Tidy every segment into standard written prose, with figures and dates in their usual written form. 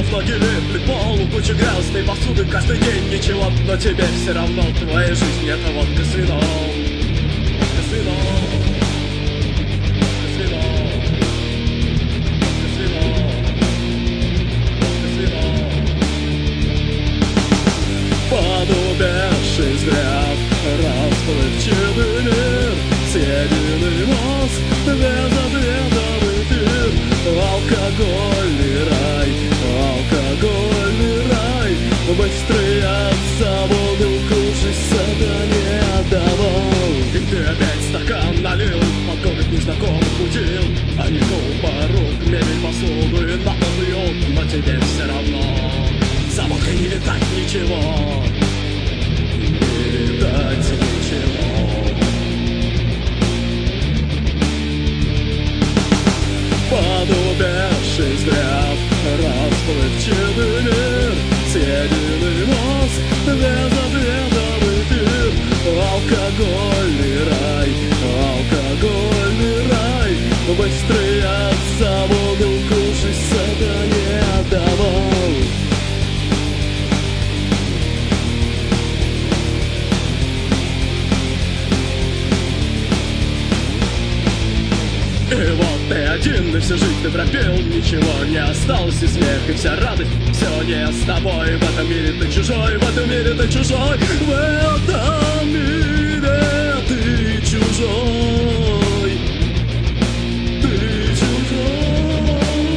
могиле, при полу куча грязной посуды каждый день ничего, но тебе все равно твоя жизнь — это водка с вином. Водка с вином. Водка с вином. Водка с вином. Водка с вином. Подубевший взгляд, расплывчатый мир, съеденный мозг, безответный эфир. Алкогольный рай, алкогольный рай. Быстрый от заводу, кружись, сатане отдавал. И ты опять стакан налил, подгонок незнакомых будил. Они порог, мебель, посуду и на пол льют, но тебе все равно за водкой не видать ничего. Не видать ничего. Подубевший взгляд, расплывчатый мир, съеденный мозг, безответный эфир. Алкогольный рай, алкогольный рай. Быстрый от завода, кружись, сатане отдавал. И вот ты один, и всю жизнь ты пропел, ничего не осталось, и смех, и вся радость. Все не с тобой, в этом мире ты чужой, в этом мире ты чужой, в этом мире ты чужой. Ты чужой.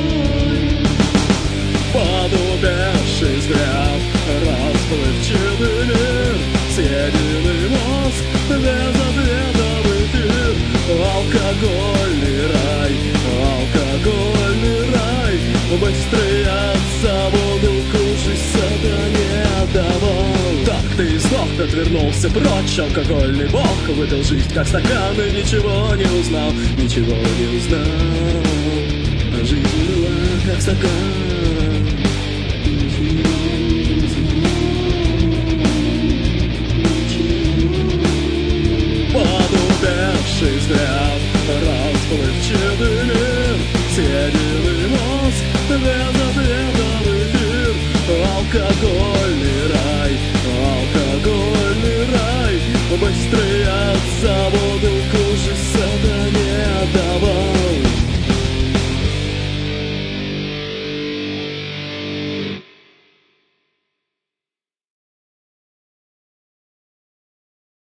Подубевший взгляд, расплывчатый мир, съеденный мозг, безответный эфир. Алкогольный рай, алкогольный рай. Быстрый от завода, кружись, сатане отдавал. Так ты сдох, отвернулся прочь. Алкогольный бог выпил жизнь как стакан и ничего не узнал, ничего не узнал. Жизнь была как стакан.